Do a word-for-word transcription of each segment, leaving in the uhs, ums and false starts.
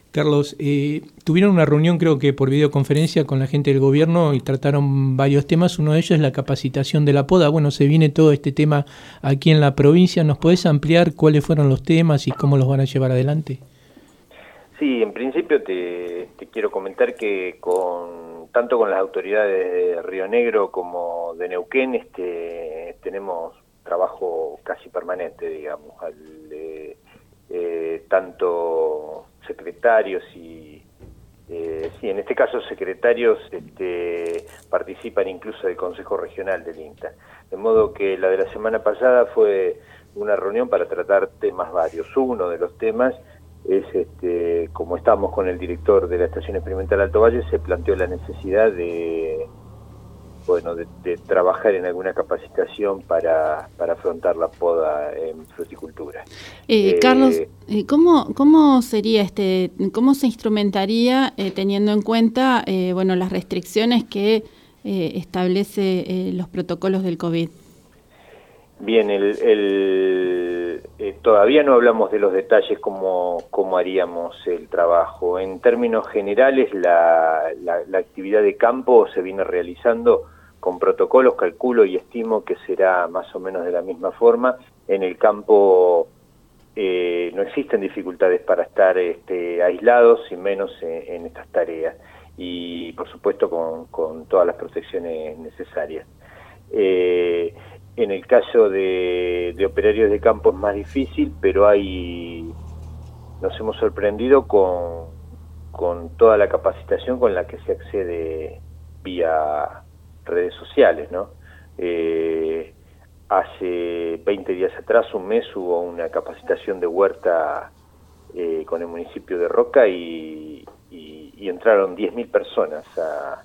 Carlos, eh, tuvieron una reunión creo que por videoconferencia con la gente del gobierno y trataron varios temas, uno de ellos es la capacitación de la poda. Bueno, se viene todo este tema aquí en la provincia, ¿nos podés ampliar cuáles fueron los temas y cómo los van a llevar adelante? Sí, en principio te, te quiero comentar que con tanto con las autoridades de Río Negro como de Neuquén este, tenemos trabajo casi permanente, digamos, al, eh, eh, tanto secretarios y, eh, sí, en este caso secretarios este, participan incluso del Consejo Regional del INTA, de modo que la de la semana pasada fue una reunión para tratar temas varios. Uno de los temas es, este, como estamos con el director de la Estación Experimental Alto Valle, se planteó la necesidad de, bueno, de, de trabajar en alguna capacitación para, para afrontar la poda en fruticultura. Eh, eh, Carlos, eh, ¿cómo, ¿cómo sería este, cómo se instrumentaría eh, teniendo en cuenta, eh, bueno, las restricciones que eh, establece eh, los protocolos del COVID? Bien, el, el, eh, todavía no hablamos de los detalles cómo, cómo haríamos el trabajo. En términos generales, la, la, la actividad de campo se viene realizando con protocolos, calculo y estimo que será más o menos de la misma forma. En el campo eh, no existen dificultades para estar este, aislados y menos en, en estas tareas. Y por supuesto con, con todas las protecciones necesarias. Eh, En el caso de, de operarios de campo es más difícil, pero hay nos hemos sorprendido con, con toda la capacitación con la que se accede vía redes sociales, ¿no? Eh, hace veinte días atrás, un mes, hubo una capacitación de huerta eh, con el municipio de Roca y, y, y entraron diez mil personas a,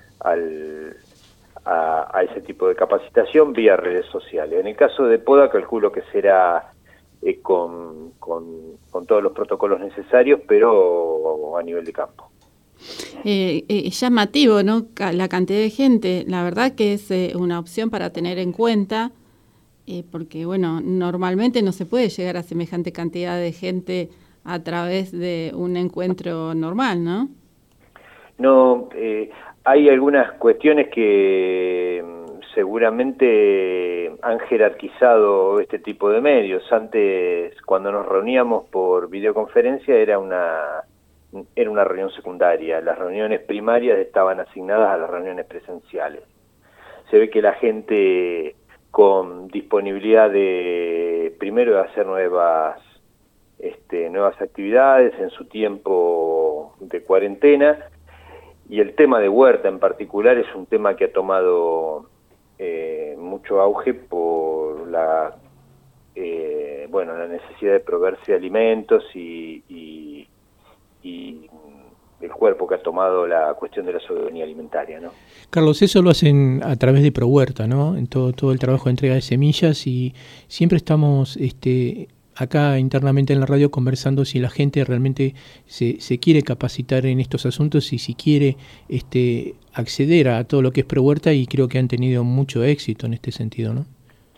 al... A, a ese tipo de capacitación vía redes sociales. En el caso de poda calculo que será eh, con, con, con todos los protocolos necesarios, pero a nivel de campo. Eh, eh, llamativo, ¿no? La cantidad de gente, la verdad que es eh, una opción para tener en cuenta, eh, porque bueno, normalmente no se puede llegar a semejante cantidad de gente a través de un encuentro normal, ¿no? No, eh, hay algunas cuestiones que seguramente han jerarquizado este tipo de medios. Antes, cuando nos reuníamos por videoconferencia, era una, era una reunión secundaria. Las reuniones primarias estaban asignadas a las reuniones presenciales. Se ve que la gente con disponibilidad de, primero, de hacer nuevas, este, nuevas actividades en su tiempo de cuarentena. Y el tema de huerta en particular es un tema que ha tomado eh, mucho auge por la eh, bueno la necesidad de proveerse de alimentos y, y, y el cuerpo que ha tomado la cuestión de la soberanía alimentaria, ¿no? Carlos, eso lo hacen a través de ProHuerta, ¿no? En todo, todo el trabajo de entrega de semillas y siempre estamos este, acá internamente en la radio conversando si la gente realmente se, se quiere capacitar en estos asuntos y si quiere este, acceder a todo lo que es ProHuerta, y creo que han tenido mucho éxito en este sentido, ¿no?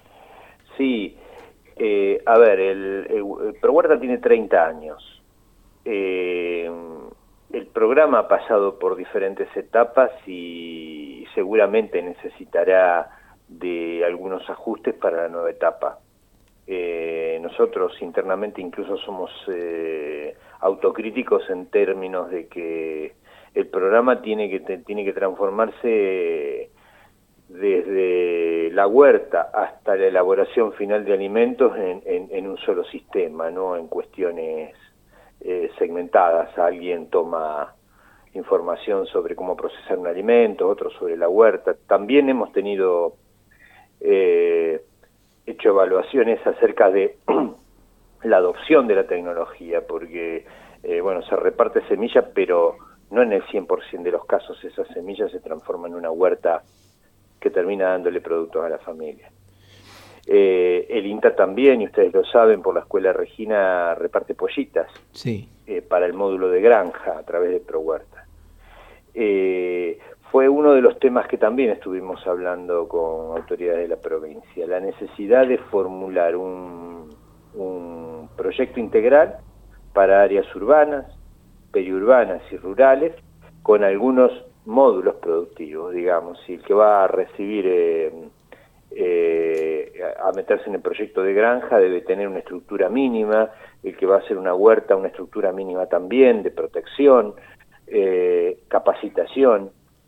Sí, eh, a ver, el, el, el ProHuerta tiene treinta años. Eh, el programa ha pasado por diferentes etapas y seguramente necesitará de algunos ajustes para la nueva etapa. Eh, nosotros internamente incluso somos eh, autocríticos en términos de que el programa tiene que te, tiene que transformarse desde la huerta hasta la elaboración final de alimentos en, en, en un solo sistema, no en cuestiones eh, segmentadas. Alguien toma información sobre cómo procesar un alimento, otro sobre la huerta. También hemos tenido eh, hecho evaluaciones acerca de la adopción de la tecnología, porque eh, bueno, se reparte semilla, pero no en el cien por ciento de los casos esas semillas se transforman en una huerta que termina dándole productos a la familia. Eh, el INTA también, y ustedes lo saben, por la Escuela Regina reparte pollitas sí. eh, para el módulo de granja a través de ProHuerta. Eh, fue uno de los temas que también estuvimos hablando con autoridades de la provincia, la necesidad de formular un, un proyecto integral para áreas urbanas, periurbanas y rurales, con algunos módulos productivos, digamos. Y el que va a recibir, eh, eh, a meterse en el proyecto de granja debe tener una estructura mínima, el que va a hacer una huerta, una estructura mínima también, de protección, eh, capacitación,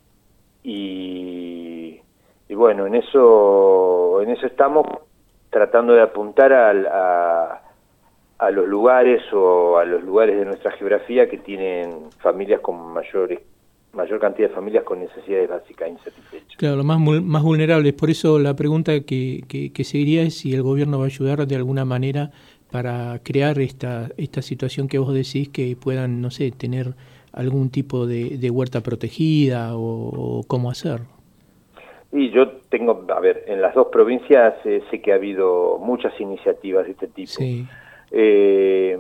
y, y bueno, en eso, en eso estamos tratando de apuntar a, a, a los lugares o a los lugares de nuestra geografía que tienen familias con mayores mayor cantidad de familias con necesidades básicas insatisfechas. Claro, los más, más vulnerables. Por eso la pregunta que, que, que seguiría es si el gobierno va a ayudar de alguna manera para crear esta, esta situación que vos decís, que puedan, no sé, tener algún tipo de, de huerta protegida o, o cómo hacerlo. Y yo tengo, a ver, en las dos provincias eh, sé que ha habido muchas iniciativas de este tipo. Sí. Eh,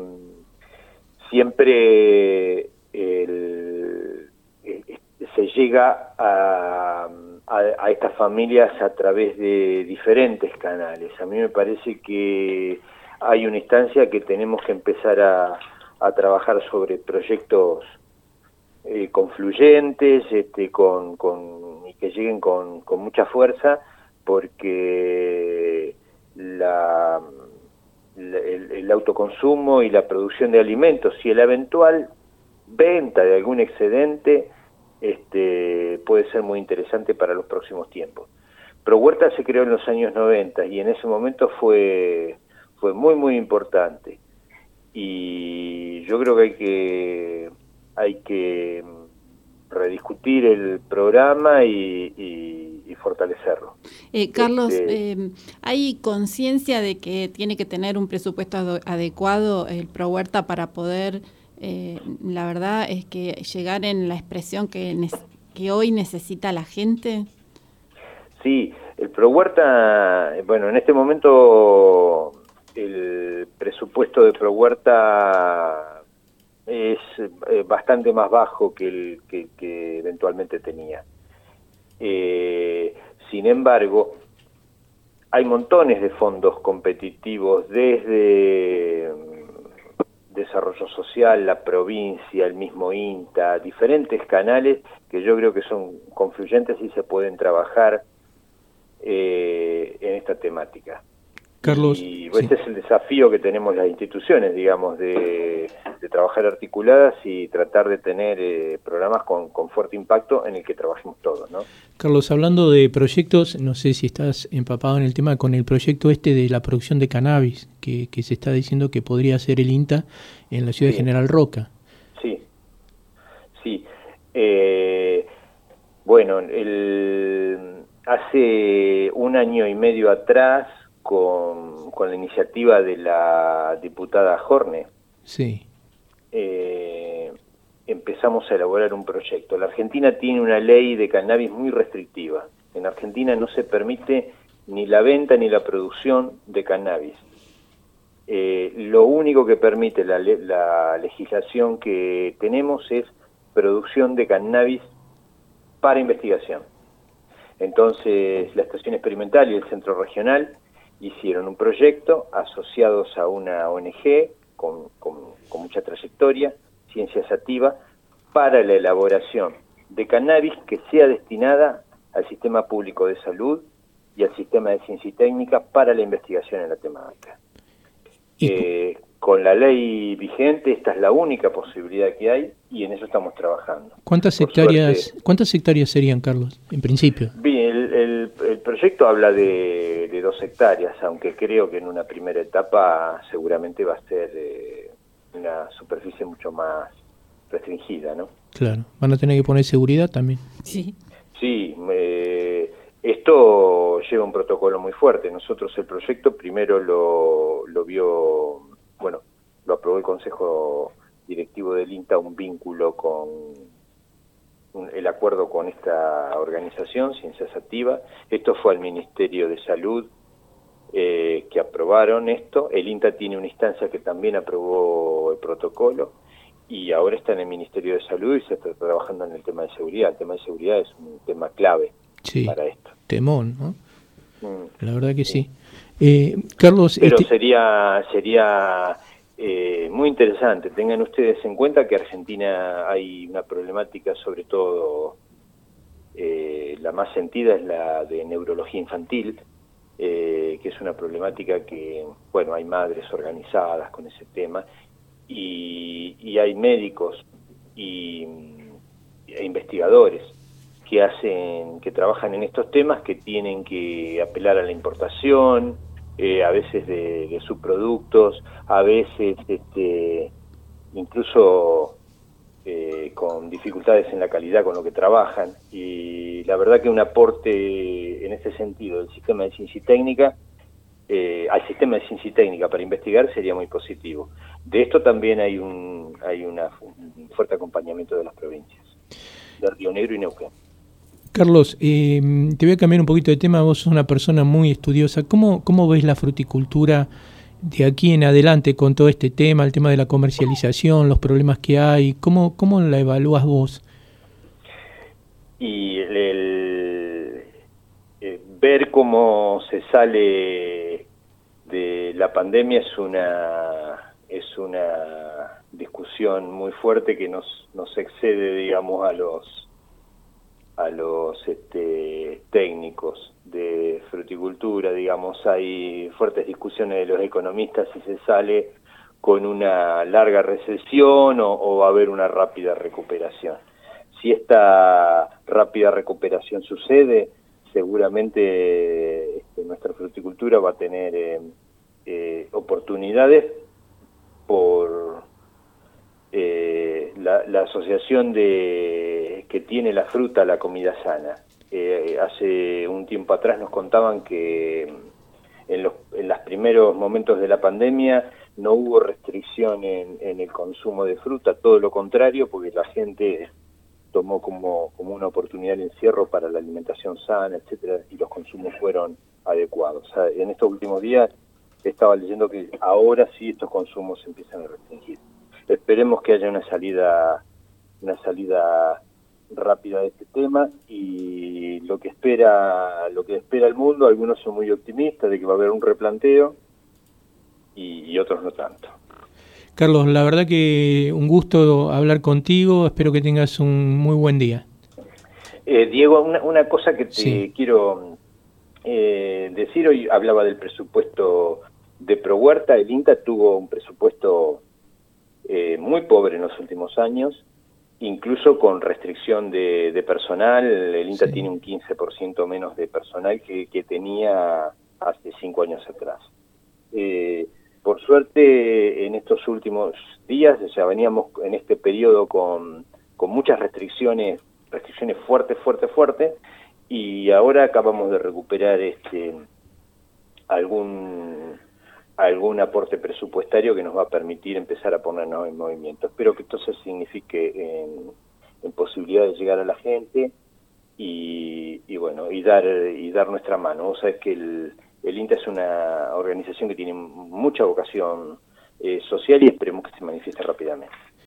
siempre el, el, se llega a, a, a estas familias a través de diferentes canales. A mí me parece que hay una instancia que tenemos que empezar a, a trabajar sobre proyectos eh, confluyentes, este, con, con, y que lleguen con, con mucha fuerza, porque la, la, el, el autoconsumo y la producción de alimentos y la eventual venta de algún excedente este, puede ser muy interesante para los próximos tiempos. ProHuerta se creó en los años noventa y en ese momento fue... fue muy muy importante, y yo creo que hay que hay que rediscutir el programa y, y, y fortalecerlo. Eh, Carlos, este, eh, ¿hay conciencia de que tiene que tener un presupuesto adecuado el ProHuerta para poder, eh, la verdad es que llegar en la expresión que, que hoy necesita la gente? Sí, el ProHuerta, bueno, en este momento el presupuesto de ProHuerta es eh, bastante más bajo que el que, que eventualmente tenía. Eh, sin embargo, hay montones de fondos competitivos desde Desarrollo Social, la provincia, el mismo INTA, diferentes canales que yo creo que son confluyentes y se pueden trabajar eh, en esta temática. Carlos, y este sí. es el desafío que tenemos las instituciones, digamos, de, de trabajar articuladas y tratar de tener eh, programas con, con fuerte impacto en el que trabajemos todos, ¿no? Carlos, hablando de proyectos, no sé si estás empapado en el tema con el proyecto este de la producción de cannabis, que, que se está diciendo que podría hacer el INTA en la ciudad sí. de General Roca. Sí, sí. Eh, bueno, el, hace un año y medio atrás, Con, con la iniciativa de la diputada Horne, sí. eh, empezamos a elaborar un proyecto. La Argentina tiene una ley de cannabis muy restrictiva. En Argentina no se permite ni la venta ni la producción de cannabis. Eh, lo único que permite la, la legislación que tenemos es producción de cannabis para investigación. Entonces, la Estación Experimental y el Centro Regional hicieron un proyecto asociados a una O N G con, con, con mucha trayectoria, Ciencia Sativa, para la elaboración de cannabis que sea destinada al sistema público de salud y al sistema de ciencia y técnica para la investigación en la temática. Eh, con la ley vigente, esta es la única posibilidad que hay y en eso estamos trabajando. ¿Cuántas Por hectáreas suerte, ¿Cuántas hectáreas serían, Carlos, en principio? Bien, el, el, el proyecto habla de, de dos hectáreas, aunque creo que en una primera etapa seguramente va a ser eh, una superficie mucho más restringida, ¿no? Claro, van a tener que poner seguridad también. Sí. Sí, eh, esto lleva un protocolo muy fuerte. Nosotros el proyecto primero lo, lo vio, bueno, lo aprobó el Consejo Directivo del INTA, un vínculo con un, el acuerdo con esta organización, Ciencia Sativa. Esto fue al Ministerio de Salud eh, que aprobaron esto. El INTA tiene una instancia que también aprobó el protocolo y ahora está en el Ministerio de Salud y se está trabajando en el tema de seguridad. El tema de seguridad es un tema clave. Sí, para esto. Temón, ¿no? Mm. La verdad que sí. sí. Eh, Carlos... Pero este... sería sería eh, muy interesante. Tengan ustedes en cuenta que Argentina hay una problemática, sobre todo eh, la más sentida es la de neurología infantil, eh, que es una problemática que, bueno, hay madres organizadas con ese tema, y, y hay médicos y, e investigadores que hacen, que trabajan en estos temas, que tienen que apelar a la importación, eh, a veces de, de subproductos, a veces este, incluso eh, con dificultades en la calidad con lo que trabajan, y la verdad que un aporte en ese sentido del sistema de ciencia y técnica eh, al sistema de ciencia y técnica para investigar sería muy positivo. De esto también hay un hay una, un fuerte acompañamiento de las provincias de Río Negro y Neuquén. Carlos, eh, te voy a cambiar un poquito de tema. Vos sos una persona muy estudiosa. ¿Cómo, cómo ves la fruticultura de aquí en adelante con todo este tema, el tema de la comercialización, los problemas que hay? ¿Cómo, cómo la evalúas vos? Y el, el, eh, ver cómo se sale de la pandemia es una es una discusión muy fuerte que nos nos excede, digamos, a los a los este, técnicos de fruticultura. Digamos, hay fuertes discusiones de los economistas si se sale con una larga recesión o, o va a haber una rápida recuperación. Si esta rápida recuperación sucede, seguramente este, nuestra fruticultura va a tener eh, eh, oportunidades por eh, la, la asociación de que tiene la fruta a la comida sana. Eh, hace un tiempo atrás nos contaban que en los en los primeros momentos de la pandemia no hubo restricción en, en el consumo de fruta, todo lo contrario, porque la gente tomó como, como una oportunidad el encierro para la alimentación sana, etcétera, y los consumos fueron adecuados. O sea, en estos últimos días estaba leyendo que ahora sí estos consumos se empiezan a restringir. Esperemos que haya una salida, una salida rápida de este tema, y lo que espera, lo que espera el mundo, algunos son muy optimistas de que va a haber un replanteo y, y otros no tanto. Carlos, la verdad que un gusto hablar contigo, espero que tengas un muy buen día. Eh, Diego, una, una cosa que te sí. quiero eh, decir, hoy hablaba del presupuesto de ProHuerta. El INTA tuvo un presupuesto eh, muy pobre en los últimos años, incluso con restricción de, de personal. El INTA sí. tiene un quince por ciento menos de personal que, que tenía hace cinco años atrás. Eh, Por suerte, en estos últimos días, o sea, veníamos en este periodo con, con muchas restricciones, restricciones fuertes, fuertes, fuertes, y ahora acabamos de recuperar este algún algún aporte presupuestario que nos va a permitir empezar a ponernos en movimiento. Espero que esto se signifique en, en posibilidad de llegar a la gente y, y bueno, y dar y dar nuestra mano. Vos sabés que el El INTA es una organización que tiene mucha vocación eh, social y esperemos que se manifieste rápidamente.